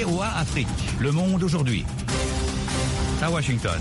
VOA Afrique. Le monde aujourd'hui. À Washington.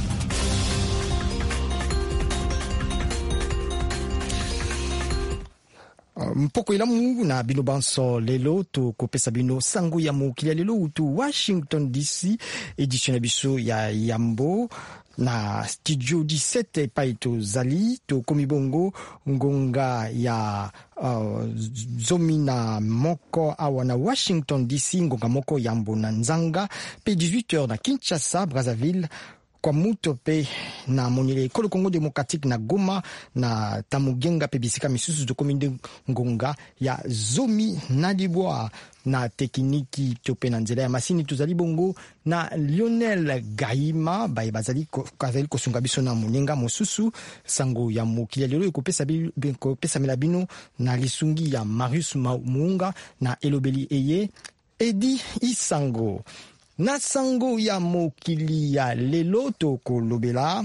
Mpoko ilamu na bino banso lelo to kopesa bino sango ya mokili ya lelo utu Washington DC edition ya biso ya Yambo na studio 17 paito zali to komibongo ngonga ya zomi na moko awa na Washington DC ngonga moko Yambo na Nzanga pe 18h na Kinshasa Brazzaville kwa muto pe na monyele kolo Congo Democratique na Goma na Tamugenga pe bisika misusu to kominde ngonga ya zomi na dibwa na tekniki to pe na nzela ya masini tuzali bongo na Lionel Gaima bai bazali kazali kosunga biso na monenga mosusu sango ya mokili lelo kopesa melabino na lisungi ya Marius Muunga na elobeli eye Edi Isango. Na sango ya mokili ya lelo to kolobela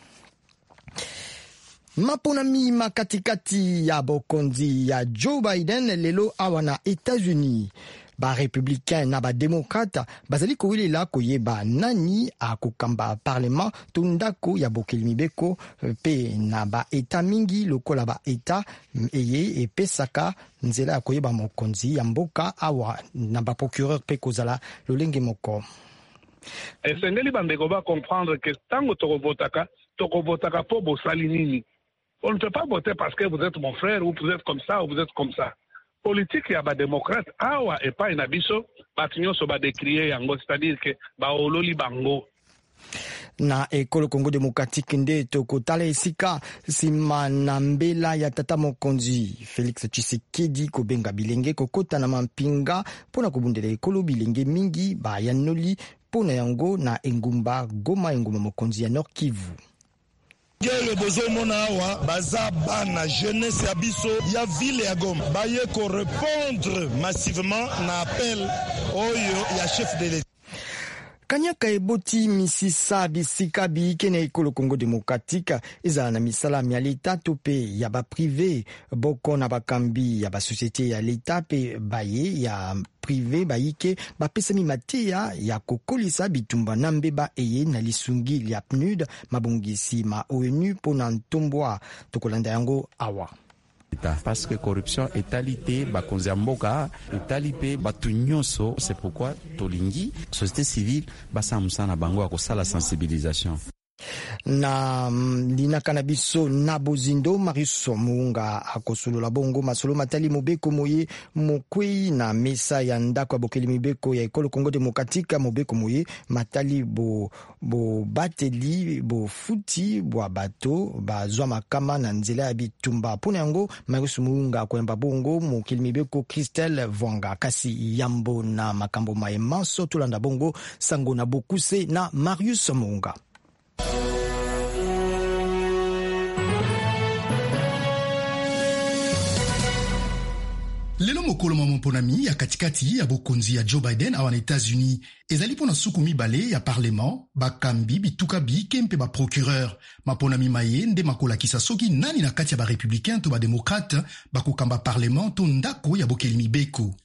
maponami makatikati ya bokonzi ya Joe Biden lelo awa na États-Unis. Ba républicain na ba démocrate bazali kowelela koyeba nani akokamba parlement to ndako ya bokeli mibeko pe na ba eta mingi lokola ba eta eye epesaka nzela ya koyeba mokonzi ya mboka awa na ba procureur pe kozala lolenge moko. Esengeli bandeko ba comprendre que tango tokovotaka po bosali nini. On ne peut pas voter parce que vous êtes mon frère ou vous êtes comme ça ou vous êtes comme ça. Politique ya ba démocrate awa epa ina biso batinyoso ba décrier yango, c'est-à-dire que ba ololi bango na ekolo Congo Democratique nde tokotala esika sima na mbela ya tata mokonzi Félix Tshisekedi kobenga bilenge kokota na mampinga pona kobundela ekolo bilenge mingi ba yanoli pona yango na engumba Goma engumba mokonzi ya Nord Kivu. Oyo bozomona awa baza bana jeunesse ya biso ya ville ya Goma baye ko répondre massivement na appel oyo ya chef de l'État. Kanyaka eboti misisa bisika bikene ekolo Congo Democratique ezala na misala ya l'État to pe ya ba privé boko na bakambi ya ba société ya l'État pe baye ya privé bayike bapesami mateya ya kokolisa bitumba na mbeba eye na lisungi ya PNUD mabongisi ma ONU pona ntombwa tokolanda yango awa. Parce que corruption etalité bakonzi ya mboka etalité batu nyonso, c'est pourquoi tolingi société civile basa musana bango ya kosala sensibilisation. Na linaka na biso na bozindo Marius Muunga akosolola bongo masolo matali mobeko moye mokwei na mesa ya ndako ya bokeli mibeko ya ekolo Congo Democratique mobeko moye matali bo bateli bo futi bo bato bazwa makama na nzela ya bitumba pona yango Marius Muunga akolemba bongo mokeli mibeko Christelle Vwanga kasi Yambo na makambo maemanso tolanda bongo sango na bokuse na Marius Muunga. Lelo mokolo mamonponami ya katikati ya bokonzi ya Joe Biden awa na États-Unis ezali pona suku mibale ya parlement bakambi bituka bike mpe ba procureur maponami maye nde makolakisa soki nani na kati ya ba républicain to ba démocrate bakokamba parlement to ndako ya bokeli mibeko.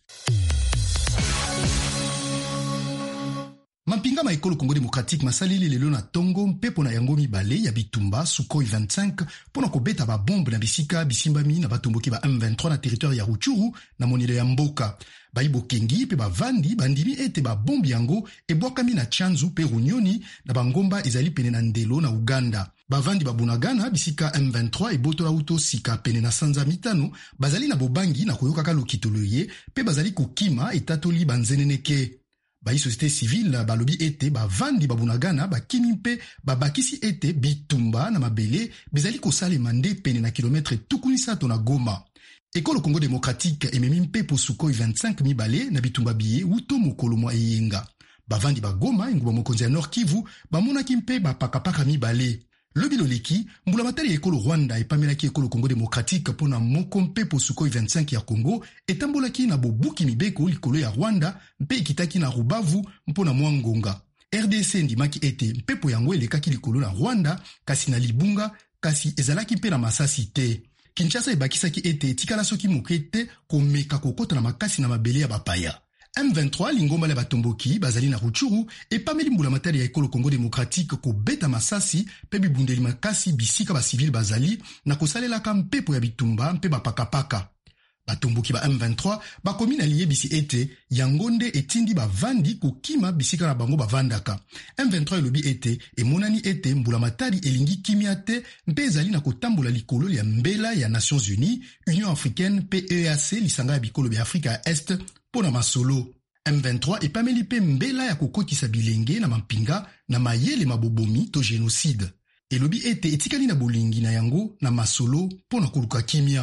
Mampinga ma ekolo Congo Democratique masalili lelo na tongo mpepo na yango mibale ya bitumba Sukhoi 25 pona kobeta ba bombe na bisika bisimbami na batomboki ba M23 na territoire ya Rutshuru na monile ya mboka. Baibo kengi pe bavandi bandimi ete ba bombe yango ebwakami na Tchanzu pe Runyoni na bangomba ezali pene na ndelo na Uganda. Bavandi babunagana bisika M23 ebotola uto sika pene na sanza mitano bazali na bobangi na koyokaka lokitoloye pe bazali kokima etatoli banzeneneke. Ba société civile balobi ete bavandi babunagana bakimi mpe babakisi ete bitumba na mabele bezali kosalema nde pene na kilometre tukunisato na Goma. Ekolo Congo Democratique ememi mpe po Sukhoi 25 mibale na bitumba biye uto mokolo mwa eyenga. Bavandi ba Goma engumba mokonzi ya Nord Kivu bamonaki mpe bapakapaka mibale. Lobi loleki mbula matari ekolo Rwanda epamelaki ekolo Congo Democratique pona moko mpe po Sukhoi 25 ya Congo etambolaki na bobuki mibeko likolo ya Rwanda mpe ekitaki na Rubavu mpona mwangonga. RDC ndimaki ete mpepo yango elekaki likolo na Rwanda kasi na Libunga kasi ezalaki mpe na Masasi te. Kinshasa ebakisaki ete etikala soki moke te komeka kokota na makasi na mabele ya bapaya. M23 lingomba la batomboki bazali na Rutshuru epameli mbulamatari ya ekolo Congo Démocratique kobeta masasi pe bibundeli makasi bisika ba civil bazali na kosalelaka mpepo ya bitumba mpe bapakapaka. Batomboki ba M23 bakomi na liyebisi ete yango nde etindi bavandi kokima bisika na bango bavandaka. M23 elobi ete emonani ete mbulamatari elingi kimia te mpe ezali na kotambola likolo ya mbela ya Nations Unies, Union Africaine pe EAC lisanga ya bikolo bya Afrika ya Est pona masolo. M23 epameli pe mbela ya kokotisa bilenge na mampinga na mayele mabobomi to génocide. Elobi ete etikali na bolingi na yango na masolo pona koluka kimia.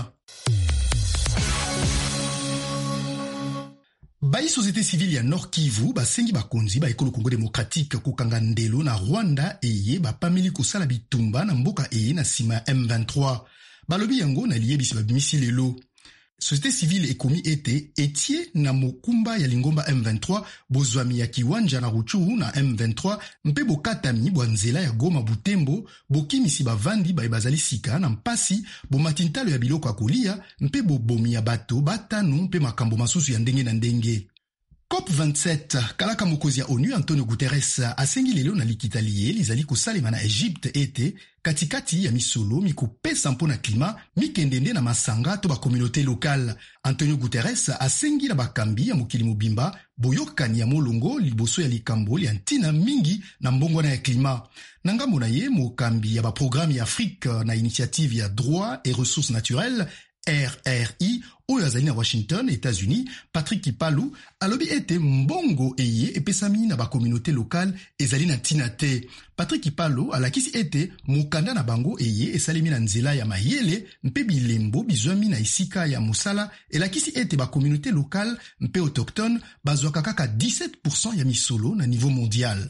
Bayi société civile ya Nord Kivu basengi bakonzi ba ekolo Congo Démocratique kokanga ndelo na Rwanda eye bapameli kosala bitumba na mboka eye na sima ya M23. Balobi yango na liyebisi babimisi lelo. Société civile ekomi ete etie na mokumba ya lingomba M23 bozwami ya kiwanja na Rutshuru na M23 mpe bokatami bwa nzela ya Goma Butembo bokimisi bavandi baye bazali sika na mpasi bomatintalo ya biloko ya kolia mpe bobomi ya bato batano mpe makambo masusu ya ndenge na ndenge. COP27 kalaka mokozi ya ONU Antonio Guterres asengi lelo na likita liye lizali kosalema na Egypte ete katikati ya misolo mikopesa mpona klima mikendende na masanga to ba communauté locale. Antonio Guterres asengi na bakambi ya mokili mobimba boyokani ya molongo liboso ya likambo ya ntina mingi na mbongwana ya klima. Na ngambo na ye mokambi ya ba programme ya Afrique na initiative ya droit et ressources naturelles RRI oyo azali na Washington, États-Unis, Patrick Kipalu alobi ete mbongo eye epesami na ba communauté locale ezali na ntina te. Patrick Kipalu alakisi ete mokanda na bango eye esalemi na nzela ya mayele mpe bilembo bizwami na isika ya mosala elakisi ete ba communauté locale mpe autochtone bazwaka kaka 17% ya misolo na niveau mondial.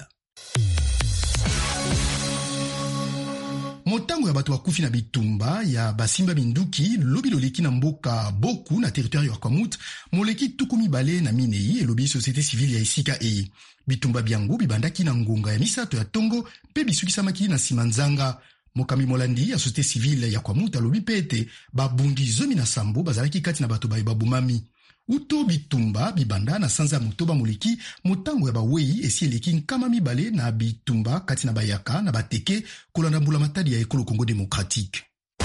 Motango ya bato bakufi na bitumba ya basimba minduki lobi loleki na mboka boku na territoire ya Kwamut moleki tukumi bale na minei elobi société civile ya isika e. Bitumba biango bibandaki na ngonga ya misato ya tongo pe bisukisamaki na simanzanga. Mokami molandi ya société civile ya Kwamut alobi pete babundi 17 bazalaki kati na bato baye babumami. Uto bitumba bibanda na sanza motoba moleki motango ya bawei esi eleki nkama mibale na bitumba kati na bayaka na bateke kolanda mbulamatari ya ekolo Congo Démocratique.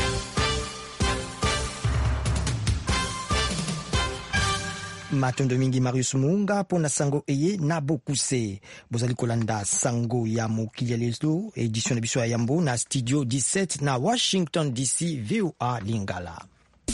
Matondo mingi Marius Munga pona sango eye na bokuse. Bozali kolanda sango ya mokili ya lezo edition na biso ya Yambo na studio 17 na Washington DC VOA Lingala.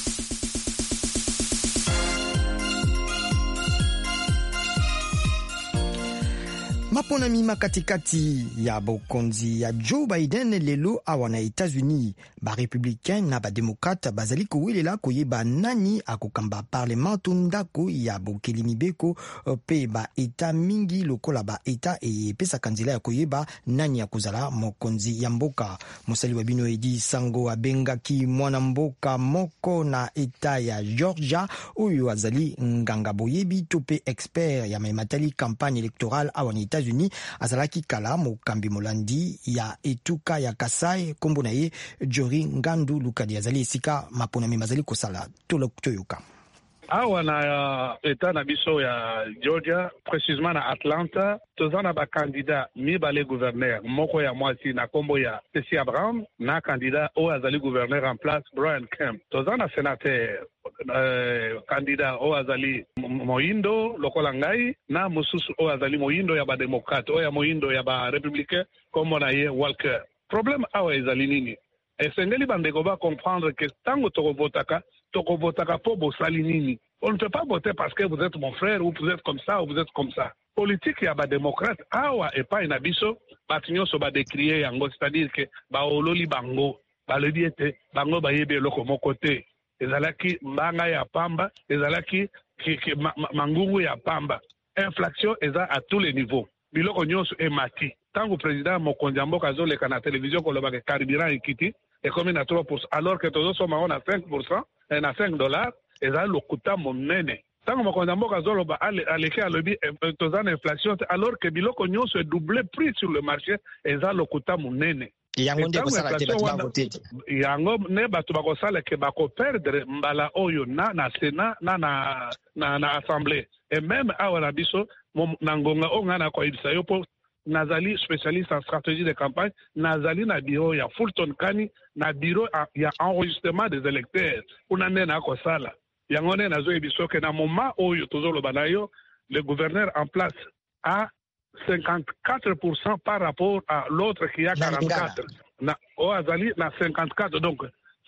Mapona mima katikati ya bokonzi ya Joe Biden lelo awa na États-Unis ba républicain na ba démocrate bazali kowelela koyeba nani akokamba parlement ndako ya bokeli mibeko pe ba eta mingi lokola ba eta e pesa kanzela ya koyeba nani akozala mokonzi ya mboka. Mosali wa bino edi sango abengaki mwana mboka moko na eta ya Georgia oyo azali nganga boyebi to pe expert ya matali campagne électorale awa na États-Unis azalaki kala mokambi molandi ya etuka ya Kasai kombo na ye Jori Ngandu Lukadi azali esika mapona mazali kosala toyoka. Awa na eta na biso ya Georgia, précisément na Atlanta, tozana ba candidat mibale gouverneur moko ya mwasi na kombo ya Stacey Abrams na candidat o azali gouverneur en place Brian Kemp. Tozana sénateur candidat o azali moindo lokola ngai na mususu o azali moindo ya ba démocrate o ya moindo ya ba républicain kombo na ye Walker. Problème awa ezali nini? Esengeli bandeko ba comprendre que tango tokobotaka po bosali nini. On ne peut pas voter parce que vous êtes mon frère ou vous êtes comme ça ou vous êtes comme ça. Politique ya ba démocrate awa epai na biso batinyoso ba décrier yango, c'est-à-dire que ba ololi bango balobi ete bango bayebi eloko moko te. Ezalaki mbanga ya pamba, ezalaki mangungu ya pamba. Inflation eza à tous les niveaux. Biloko nyonso emati. Tango président mokonzi mboka azoleka na télévision koloba ke carburant ekiti ekomi na 3%, alors que tozo soma on a 5% et na $5 eza lokuta monene. Tango mokonzi mboka azoloba aleki alobi tozana inflation alors que biloko nyonso doublé prix sur le marché eza lokuta monene. yango nde kosala te bato bakote yango ne bato bakosala ke bakoperdre mbala oyo na Sénat na Assemblée et même awa na biso na ngonga o ngana koyebisa yo po nazali spécialiste en stratégie de campagne nazali na bureau ya Fulton Kani na bureau ya enregistrement des électeurs una nde na kosala yango nde nazoyebisa ke na moment oyo tozoloba na yo le gouverneur en place a 54% par rapport à l'autre qui a 44. O azali na 54, donc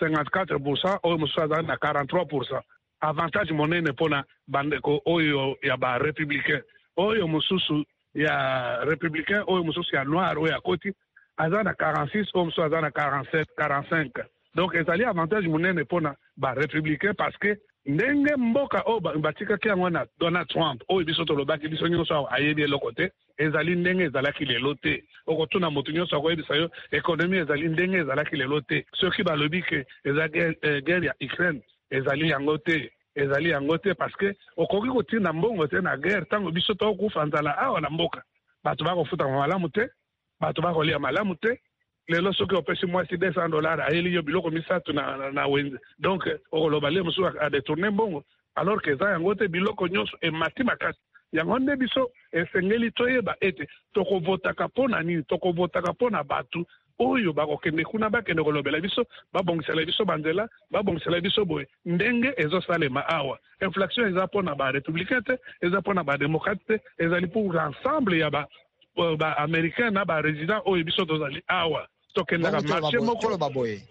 54%, o musu azali na 43%. Avantage monene pona bandeko oyo ya ba républicain. Oyo mususu ya républicain, oyo mususu ya noir, oyo ya koti, azali na 46, o musu azali na 47, 45. Donc ezali avantage monene pona ba républicain parce que ndenge mboka o batikaki yango na Donald Trump oyo biso tolobaki biso nyonso ayebi eloko te ezali ndenge ezalaki lelo te okotuna moto nyonso akoyebisa yo ekonomi ezali ndenge ezalaki lelo te soki balobi ke ezali guerre ya Ukraine ezali yango te parce que okoki kotinda mbongo te na guerre ntango biso tokufa nzala awa na mboka bato bakofuta malamu te bato bakolia malamu te lelo soki opesi mwasi $200 ayeli yo biloko misato na wenze donc okoloba le mosusu adetourne mbongo alors que eza yango te biloko nyonso emati makasi yango nde biso esengeli toyeba ete tokovotaka mpona nini tokovotaka mpona bato oyo bakokende kuna bakende kolobela biso babongisela biso banzela babongisela biso boye ndenge ezosalema awa inflation eza mpona barépublicain te eza mpona badémocrate te ezali pour l'ensemble ya baaméricain na barésident oyo biso tozali awa tokendaka marché moko baboye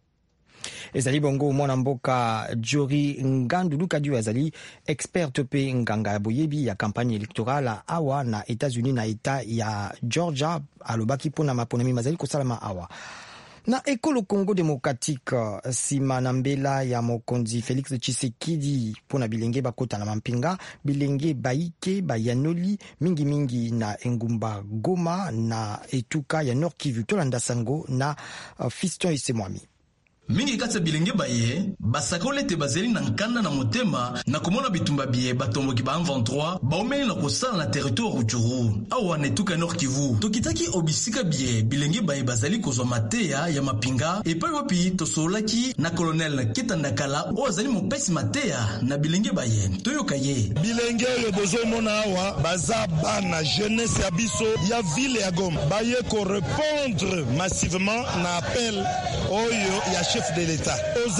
ezali bongo mwana mboka Jory Ngandulu Kadiou azali expert mpe nganga boyebi ya campagne électorale awa na États-Unis na eta ya Georgia alobaki mpona maponami mazali kosalama awa na ekolo Congo démocratique sima na mbela ya mokonzi Félix Tshisekedi mpona bilenge bakota na mampinga bilenge baike bayanoli mingi na engumba Goma na etuka ya Nord Kivu tolanda sango na Fiston Isemwami mingi kati ya bilenge baye basakole te bazeli na nkanda na motema na komona bitumba biye batomboki ba 23 baomeli na kosala na territoire Rutshuru awa na etuka Nord Kivu tokitaki obisika biye bilenge baye bazali kozwa mateya ya mapinga epai wapi tosolaki na colonel Kitandakala o azali mopesi mateya na bilenge baye toyoka ye bilenge oyo bozomona awa baza bana jeunesse ya biso ya ville ya Goma baye ko répondre massivement na appel oyo ya chef de l'État.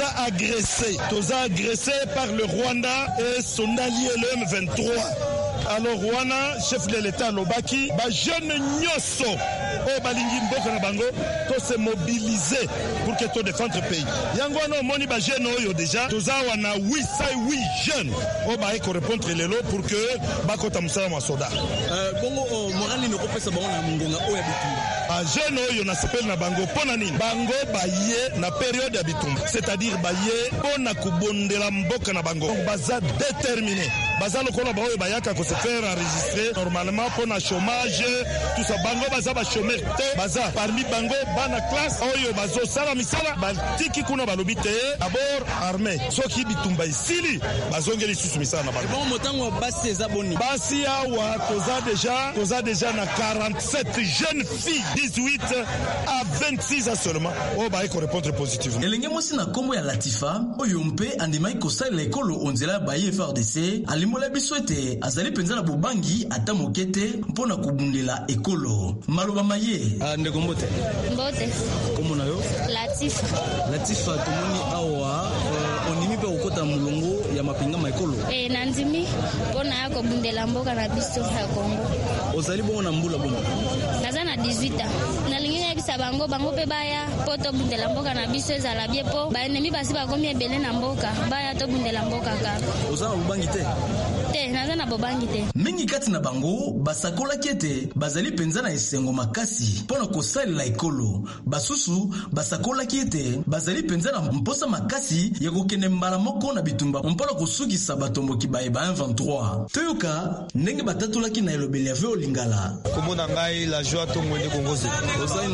Toza agressé par le Rwanda et son allié le M23. Alors Rwanda, chef de l'État Lobaki, ba jeune nyoso o balingi mboka na bango to se mobiliser pour que to défendre le pays. Yango no moni ba jeune oyo déjà toza wana 8 jeunes o ba ko répondre lelo pour que bakota musala ma soda. Bongo morali ne kopesa bango na mungonga o ya bitumba. A jeune oyo na sepel na bango pona nini? Bango baye na période ya bitumba, c'est-à-dire baye pona kubondela mboka na bango. Baza déterminé. Baza lokola ba oyo bayaka ko se faire enregistrer normalement pona chômage tout ça bango baza ba chômeur te baza parmi bango bana classe oyo bazo sala misala batiki kuna balobi te d'abord armée soki bitumba isili bazongeli susu misala na bango. Bon motango basi eza boni. Basi awa toza déjà na 47 jeunes filles 18 à 26 ans seulement. Oh ba eko répondre positivement. Elenge mosi na kombo ya Latifa oyo mpe andimai kosala ekolo onzela ba FRDC alimola biso ete azali penza na bobangi ata mokete mpona kubundela ekolo. Maloba maye ndeko mbote. Mbote. Komo na yo? Latifa tomoni awa ondimi pe okota mulongo ya mapinga maekolo. Nandimi mpona ya kobundela mboka na biso ya Kongo. Ozali bongo na mbula bongo. Naza na 18 ans. Nalingi yebisa bango pe baya po tobundela mboka na biso ezala bie po baenemi basi bakomi ebele na mboka baya tobundela mboka kaka. Ozala bobangi te? Te, naza na bobangi te. Mingi kati na bango basakola kete bazali penza na esengo makasi mpona kosalela ekolo. Basusu basakola kete bazali penza na mposa makasi ya kokende mbala moko na bitumba mpona kosukisa batomboki baye ba 23. Toyoka ndenge batatolaki na elobeli ya Veo Lingala. Komona ngai la joie to mwende kongoze. Ozali na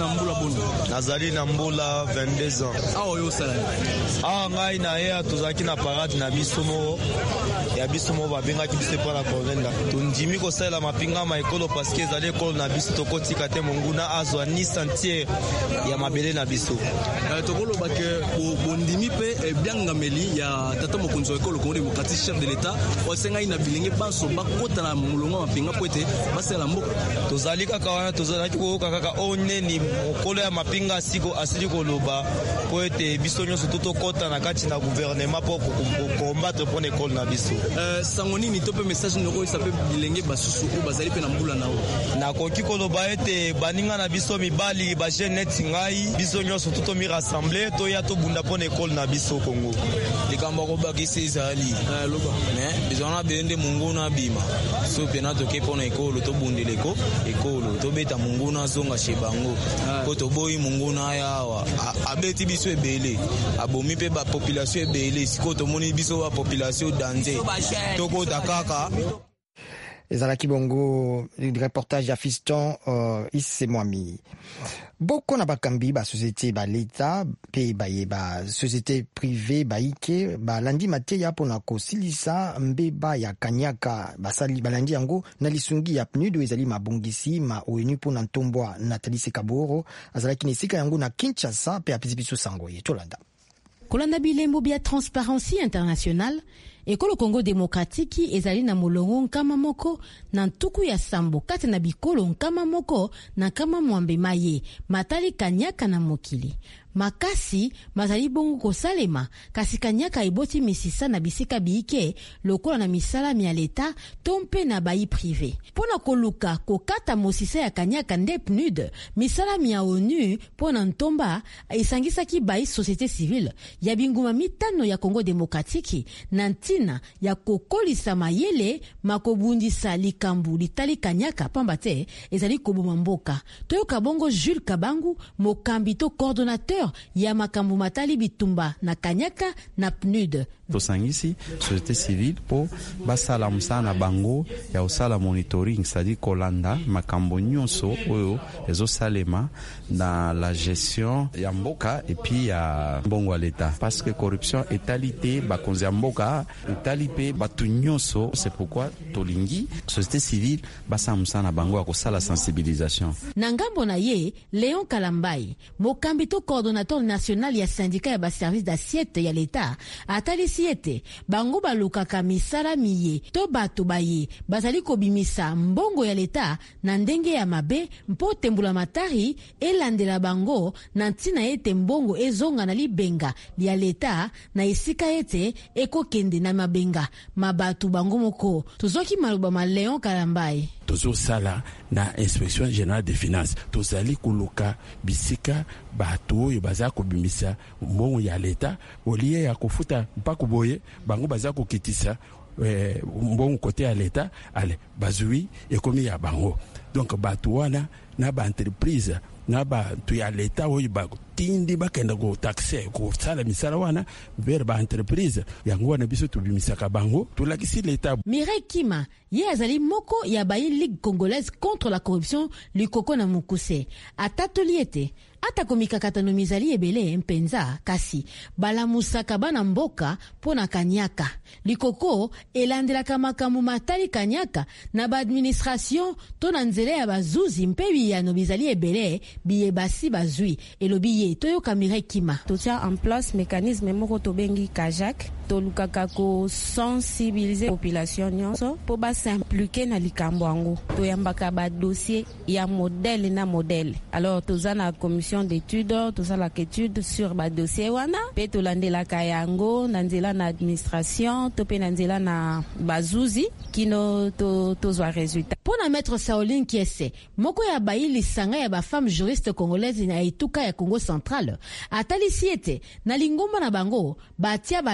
na mbula bono? Nazali na mbula 22 ans. Awa yo sala. Ah ngai na ye tozaki na parade na bisomo. Ya bisomo babengaki biso pa na kovenda. Tundimi ko sala mapinga ma ekolo parce que ezali ekolo na biso tokotika te monguna azwa ni sentier ya mabele na biso. Tokolo bake bondimi pe biangameli ya tata mokonzi wa ekolo Congo démocratique chef de l'état osenga ina bilenge baso bakota na mulongo mapinga poete basela mboka. Tozali kaka wana tozalaki koyoka kaka oneni mokolo ya mapinga siko asili koloba poete biso nyonso tokota na kati na gouvernement po combattre pour ekolo na biso. Sango nini to pe message noko isape bilenge basusu o bazali pe na mbula na o. Na koki koloba ete baninga na biso mibali ba jeune ngai biso nyonso mi rassembler to ya to bunda pour ekolo na biso Congo. Likambo ko bakisi ezali. Loba. Mais bizona bende mungu na bima. So pena to ke pona ekolo to bundeleko ekolo to beta mungu na zonga shebango. Ko to boyi mungu na yawa. Abeti biso ebele. Abomi pe ba population ebele siko to moni biso ba population danger. Toko takaka. Ezalaki bongo reportage ya Fiston Isemwami. Boko na bakambi ba société ba l'État pe ba société privée ba ike ba landi mateya pona kosilisa mbeba ya kanyaka basali balandi yango na lisungi ya PNUD ezali mabongisi ma ONU pona ntombwa Nathalie Sekaboro azalaki nisika yango na Kinshasa pe apizibiso sango ye tolanda. Kolanda bilembo bia Transparency International ekolo Congo démocratique ezali na molongo nkama moko na ntuku ya sambo kati na bikolo nkama moko na kama mwambe maye matali kanyaka na mokili. Makasi mazali bongo kosalema kasi kanyaka eboti misisa na bisika biike lokola na misala ya leta tompe na bayi privé. Pona koluka kokata mosisa ya kanyaka nde PNUD misala ya ONU pona ntomba esangisaki bayi société civile ya binguma mitano ya Congo démocratique na ntina ya kokolisa mayele makobundisa likambu litali kanyaka pamba te ezali koboma mboka. Toyoka bongo Jules Kabangu mokambito coordonnateur ya makambu matali bitumba na kanyaka na PNUD. Tosangisi société civile po basala musana bango ya osala monitoring c'est-à-dire kolanda makambo nyonso oyo ezosalema na la gestion ya mboka et puis ya mbongo à l'état parce que corruption etalité bakonzi ya mboka etalipe batu nyonso. C'est pourquoi tolingi société civile basala musana bango ya kosala sensibilisation. Na ngambo na ye Léon Kalambai mokambito coordonnateur national ya syndicat ya ba service d'assiette ya l'état atali siete bango balukaka misala miye to bato baye bazali kobimisa mbongo ya leta na ndenge ya mabe mpo tembula matari elandela bango na ntina ete mbongo ezonga na libenga ya leta na esika ete ekokende na mabenga mabatu bango moko. Tozoki maluba ma Léon Kalambai tozo sala na inspection générale des finances tozali kuluka bisika bato oyo baza kobimisa mbongo ya leta olie ya kofuta mpaka boye bango baza kokitisa mbongo kote ya leta ale bazui ekomi ya bango. Donc bato wana na ba entreprise na bato ya leta oyo tindi bakenda ko taxe ko sala misala wana vers ba entreprise yango wana biso tubimisaka bango tulakisi leta. Mireille Kima ye azali moko ya bayi Ligue congolaise contre la corruption likoko na mukuse atatoliete ata komika katano mizali ebele mpenza kasi balamusaka bana mboka pona kanyaka likoko elandelaka makambo matali kanyaka na ba administration to na nzele ya bazuzi mpebi ya no bizali ebele biye basi bazui elobi toyoka Mireille Kima. Totia en place mécanisme moko tobengi Kajak tolukaka ko sensibiliser population nyonso po ba s'impliquer na likambo yango toyambaka ba dossier ya modèle na modèle. Alors tozana commission d'études tozala étude sur ba dossier wana pe tolandela kayango na nzela na administration to pe na nzela na bazuzi kino tozwa résultat. Pona maître Saoline Kiese moko ya bayi lisanga ya ba femme juriste congolaise na ituka ya Congo central atali siete na lingomba na bango batia ba lanceur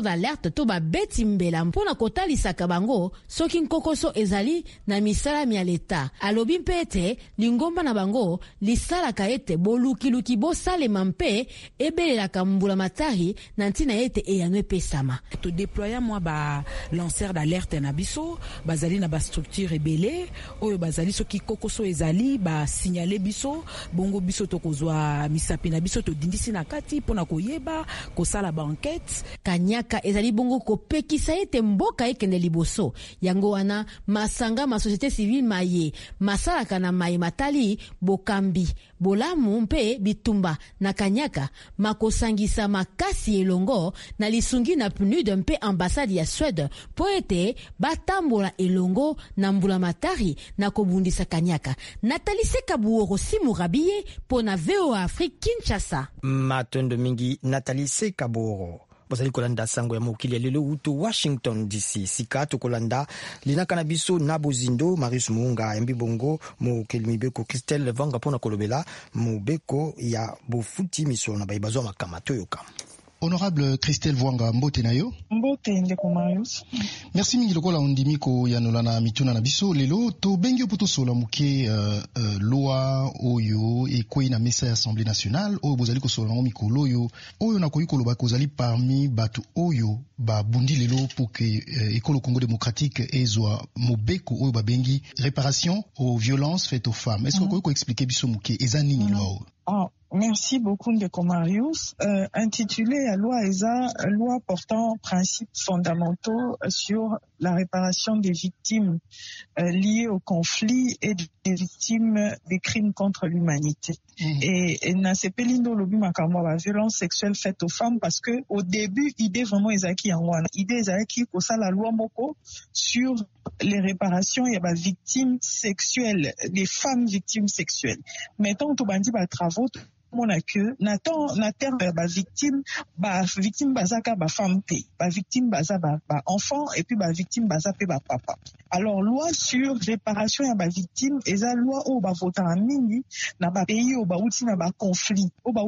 d'alerte to babeti mbela mpona kotalisaka bango soki nkokoso ezali na misalami ya leta. Alobi mpe ete lingomba na bango lisalaka ete bolukiluki bosalema mpe ebelelaka mbula matari na ntina ete eyano epesama. To déployer moi ba lanceur d'alerte na biso bazali na ba structure ebele oyo bazali soki kokoso ezali ba signaler biso bongo biso to kozwa misapi na biso to dindisi na kati pona koyeba kosala ba enquête. Kanyaka ezali bongo kopekisa ete mboka ekende liboso yango wana masanga ma société civile maye masalaka na maye matali bokambi bolamu mpe bitumba na Kanyaka makosangisa makasi elongo na lisungi na PNUD mpe ambassade ya Suède po ete batambola elongo na mbula matari na kobundisa Kanyaka. Nathalie Sekabuoro Simurabiye po na VOA Afrique Kinshasa. Matondo mingi Nathalie Sekabuoro. Bozali kolanda sango ya mokili ya lelo utu Washington DC. Sika to kolanda linaka na biso na bozindo Marius Muunga yambi bongo mokeli mibeko Christelle Vanga pona kolobela mobeko ya bofuti miso na baibazwa makamato yoka. Honorable Christelle Vwanga, mbote na yo. Mbote ndeko Marius. Merci mingi lokola ondimiko ya nolana mituna na biso lelo to bengi opoto sola muke loi oyo ekwei na mesa ya Assemblée nationale oyo bozali ko sola mikolo oyo na koyi koloba kozali parmi batu oyo ba bundi lelo pour que ekolo Congo démocratique ezwa mobeko oyo ba bengi réparation aux violences faites aux femmes. Est-ce que koyi ko expliquer biso muke eza nini loi? Merci beaucoup ndeko Marius. Intitulé à loi ESA, loi portant principes fondamentaux sur la réparation des victimes liées au conflit et des victimes des crimes contre l'humanité. Et na sepelindo lobi makamwa ba violence sexuelle faite aux femmes parce que au début idée vraiment ezaki yanwana idée ezaki ko sala loi moko sur les réparations ya ba victimes sexuelles, des femmes victimes sexuelles. Mettons to bandi ba travaux mona que na terme ba victime bazaka ba femme pe ba victime baza ba enfant et puis ba victime baza pe ba papa. Alors loi sur réparation ya ba victime eza loi o ba vota mingi na ba pays o ba uti na ba conflit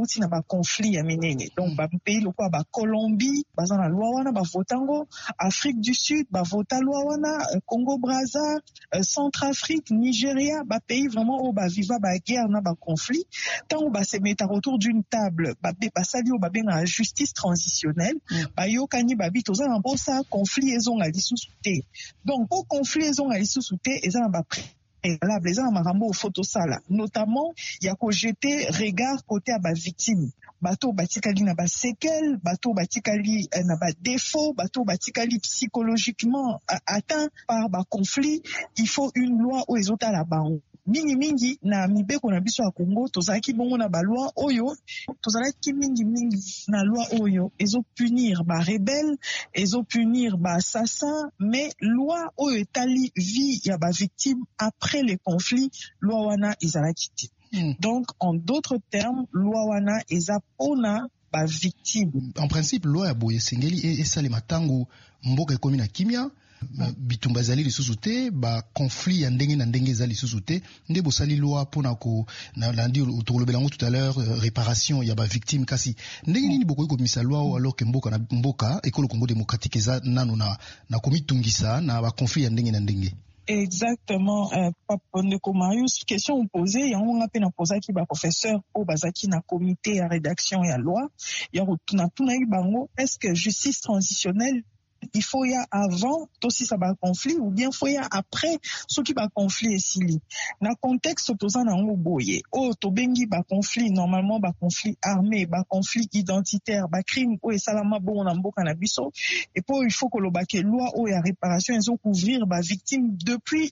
ya minene. Donc ba pays lokwa ba Colombie baza na loi wana ba votango, Afrique du Sud ba vota loi wana, Congo Brazza, Centrafrique, Nigeria ba pays vraiment o ba viva ba guerre na ba conflit tant ba se autour d'une table basali o babenga justice transitionnelle bayokani babi toza na bosa conflit ezonga lisusu te. Donc au conflit ezonga lisusu te eza na ba préalable eza na makambo photo sala notamment ya ko jeter regard côté à ba victime bato batikali na ba séquelles bato batikali na ba défaut bato batikali psychologiquement atteint par ba conflit. Il faut une loi o ezota la bango mingi na mibeko na biso ya Congo tozalaki bongo na ba loi oyo tozalaki mingi na loi oyo ezo punir ba rebelle ezo punir ba assassin mais loi oyo etali vie ya ba victime après les conflits loi wana ezalaki te. Donc en d'autres termes loi wana eza pona ba victime. En principe loi ya boye sengeli esalema tango mboka ekomi na kimia bitumba zali lisusu te ba conflit ya ndenge na ndenge zali lisusu te nde bosali loi pona ko na landi utolobela ngo tout à l'heure réparation ya ba victime kasi ndenge nini bokoyi ko misa loi alors que mboka ekolo Congo démocratique eza nano na komitungisa na ba conflit ya ndenge na ndenge. Exactement, Papa Ndeko Marius, question posée, yango nga pe na posaki ba professeur o bazaki na comité ya rédaction ya loi, ya rotuna bango, est-ce que justice transitionnelle il faut y a avant aussi ça va conflit ou bien faut y a après ce qui va conflit esili na contexte toza na ngo boye o to bengi ba conflit normalement ba conflit armé ba conflit identitaire ba crime o esalama bon na mboka na biso et puis il faut que lo ba ke loi o ya réparation ils ont couvrir ba victime depuis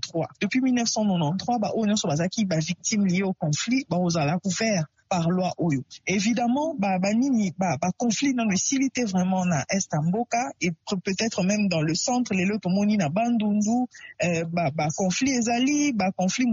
1993 ba o nyonso bazaki ba victime liées au conflit ba ozala couvert par loi oyo. Évidemment, conflit dans le silité vraiment na est mboka et peut-être même dans le centre les lotomoni na Bandundu, conflit ezali, conflit mususu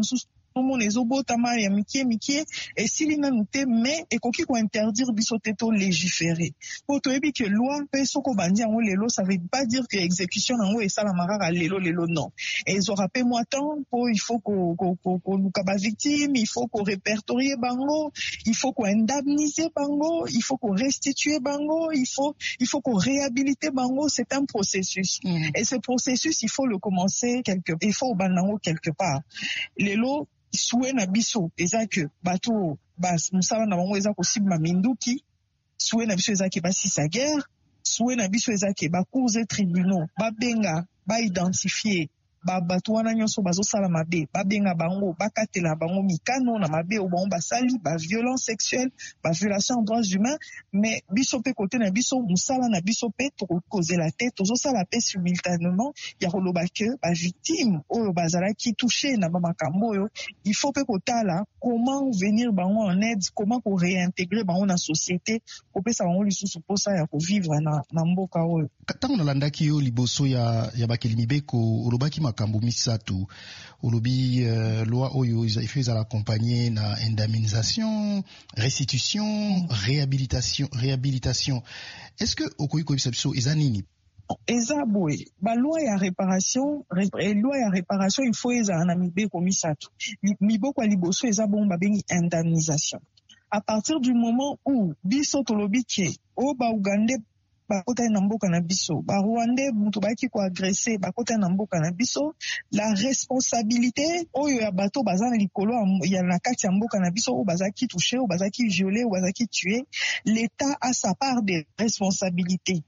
mon ezobotama ya mikie esili nanu te mais ekoki ko interdire biso te to légiférer po toyebi que loi pe soko bandi yango lelo ça veut pas dire que exécution nango esalamaka ka lelo non ezora pe moi temps po il faut ko luka ba victime, il faut ko répertorier bango, il faut ko indemniser bango, il faut ko restituer bango, il faut ko réhabiliter bango. C'est un processus et ce processus il faut le commencer il faut banango quelque part lelo soué na biso eza que bato bas musala na bango eza possible minduki soué na biso eza ke basisa guerre soué na biso eza ke ba cours et tribunaux babenga ba identifier bato wana nyonso bazosala mabe babenga bango bakatela bango mikano na mabe o bango basali ba violence sexuelle ba violation en droits humains mais biso pe côté na biso musala na biso pe to causer la tête tozosala pe simultanément ya koloba ke ba victime oyo bazalaki touché na makambo oyo il faut pe kotala comment venir bango en aide, comment ko réintégrer bango na société ko pesa bango lisusu posa ya ko vivre na mboka oyo tango nalandaki yo liboso ya bakelimibeko olobaki makambo misatu olobi loi oyo ifeza l'accompagner na indemnisation, restitution, réhabilitation. Est-ce que okoyi ko biso eza nini? Eza boye ba loi ya réparation il faut eza na mibeko misatu miboko liboso eza bon babengi indemnisation. À partir du moment où biso tolobi ke o ba Uganda bakota na mboka na biso ba Rwandais mutu baki ko agresser bakota na mboka na biso la responsabilité oyo ya bato bazana likolo ya na kati ya mboka na biso o bazaki touché o bazaki violé o bazaki tué, l'état a sa part de responsabilité,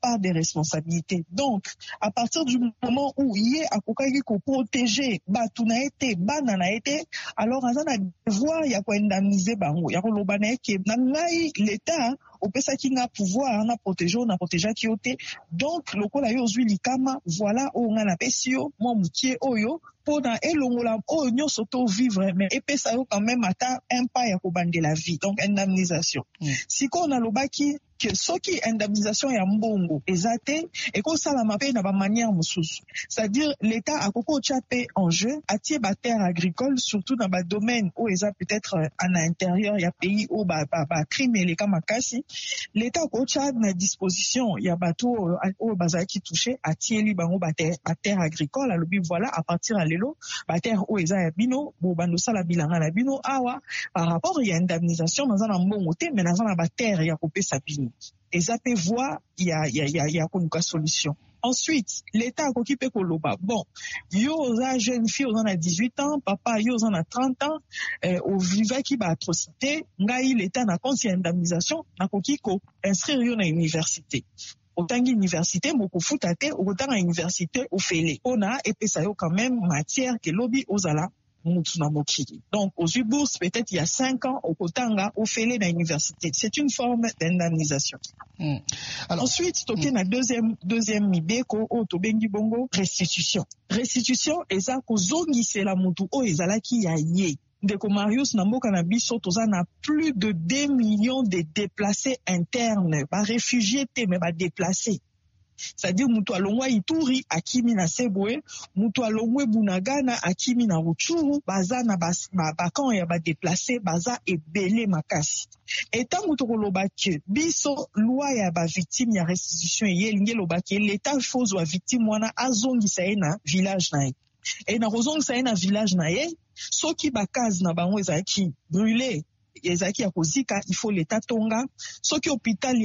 donc à partir du moment où yé akokaki ko protéger batu na été bana na été alors azana devoir ya ko indemniser bango ya ko lobana ke na ngai l'état opesa ki nga pouvoir na protéger ki yote donc lokola yo ozwi likama voilà o nga na pesio mo mukie oyo pona elongola o nyonso to vivre mais epesa yo quand même ata un pas ya ko bande la vie donc indemnisation siko na lobaki que soki indemnisation ya mbongo ezate et ko sala mape na ba manière mususu c'est-à-dire l'état akoko chape en jeu atie ba terre agricole surtout dans ba domaine où eza peut-être à l'intérieur ya pays où ba crime les kamakasi l'état ko chape na disposition ya bato o bazaki touché atie li bango ba terre agricole alobi voilà à partir à lelo ba terre o eza ya bino bo bando sala bilanga na bino awa par rapport ya indemnisation dans un mbongo te mais dans un ba terre ya ko pesa bino et ça peut voir il y a une solution. Ensuite, l'État a occupé Koloba. Bon, yo za jeune fille on a 18 ans, papa yo on a 30 ans, au vivant qui ba atrocité, ngai l'État na compte indemnisation, na koki ko inscrire yo na université. Autant université moko futate, autant à université au fele. On a epesa yo quand même matière que lobby ozala. Donc, aux bourses, peut-être il y a 5 ans, au Kotanga, au Félé dans l'université. C'est une forme d'indemnisation. Ensuite, toké na deuxième mibeko, au Tobengi Bongo, restitution. Restitution, eza kozongi c'est la mutu, o ezala ki ya ye. Ndeko Marius Namboka na biso toza na plus de 2 millions de déplacés internes, ba réfugiés te, mais ba déplacés. C'est-à-dire mutu alongwa Ituri akimi na Sebwe, mutu alongwe Bunagana akimi na Rutshuru, baza na bakan ya ba déplacé baza ebele makasi. Etant mutu koloba ke biso loi ya ba victime ya restitution ye linge loba ke l'état faut wa victime wana azongisa ye na village na ye. Et na kozongisa ye na village na ye, soki bakazi na bango ezaki brûlé ezaki ya kozika, il faut l'état tonga. Soki hôpital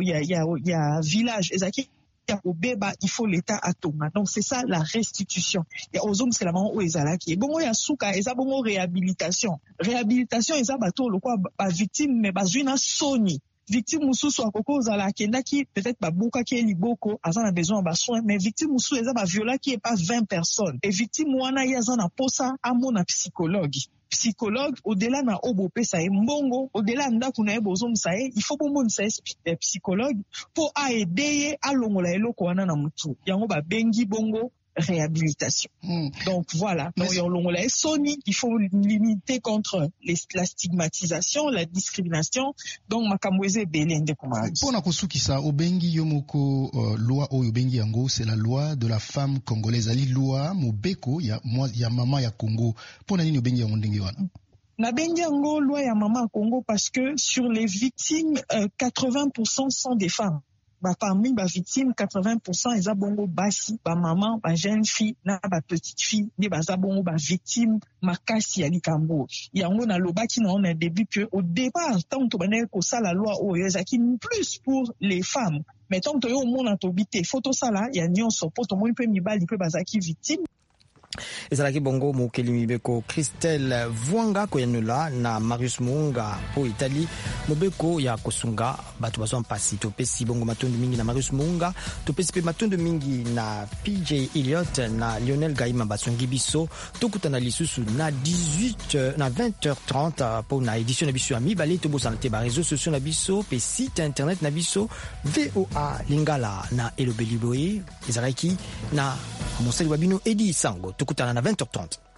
ya village ezaki il faut l'état atoma. Donc c'est ça la restitution. Il y a aux hommes c'est la maman où ezalaki. Bon il y a souka eza bon réhabilitation. Réhabilitation eza bato lokwa ba victime mais bazuna soni. Victime mususu akoko ozala kendaki peut-être ba boka ki liboko azana besoin ba soin mais victime mususu eza ba viola qui est pas 20 personnes. Et victime wana yazana posa amona psychologue au-delà na obo pesa e mbongo au-delà ndako na ebo zomsa e il faut bomona sa psychologue pour aider a longola eloko wana na mutu yango ba bengi bongo réhabilitation. Donc voilà, il faut limiter contre la stigmatisation, la discrimination. Donc makamweze belende komari. Pona kosukisa obengi yomoko loi oyo bengi yango, c'est la loi de la femme congolaise, ali loi mobeko ya mama ya Congo. Pona nini obengi yango ndenge wana? Na bengi yango loi ya mama ya Congo parce que sur les victimes 80% sont des femmes. Parmi les victimes, 80% eza bongo basi, ba maman, ba jeune fille, na ba petite fille, ne baza bongo ba victime makasi ya likambo. Yango na lobaki na on a début que au départ, tant to bana ko ça la loi o ezaki plus pour les femmes. Mais tant to yo mona to bité photo sala ya nyonso poto mo mpe mibali pe bazaki victime. ezalaki bongo mokeli mibeko Christelle Vuanga koyanula na Marius Muunga po Italie mobeko ya kosunga bato bazwa mpasi. Topesi bongo matondo mingi na Marius Muunga, topesi pe matondo mingi na PJ Elliott na Lionel Gaima basongi biso. Tokutana lisusu na 20h30 po na édition na biso ya mibale. Tobosana te ba réseaux sociaux na biso pe site internet na biso VOA Lingala na Elobeli Boye ezalaki na mosali wa bino Edi Sango. Tokutana na 20h30.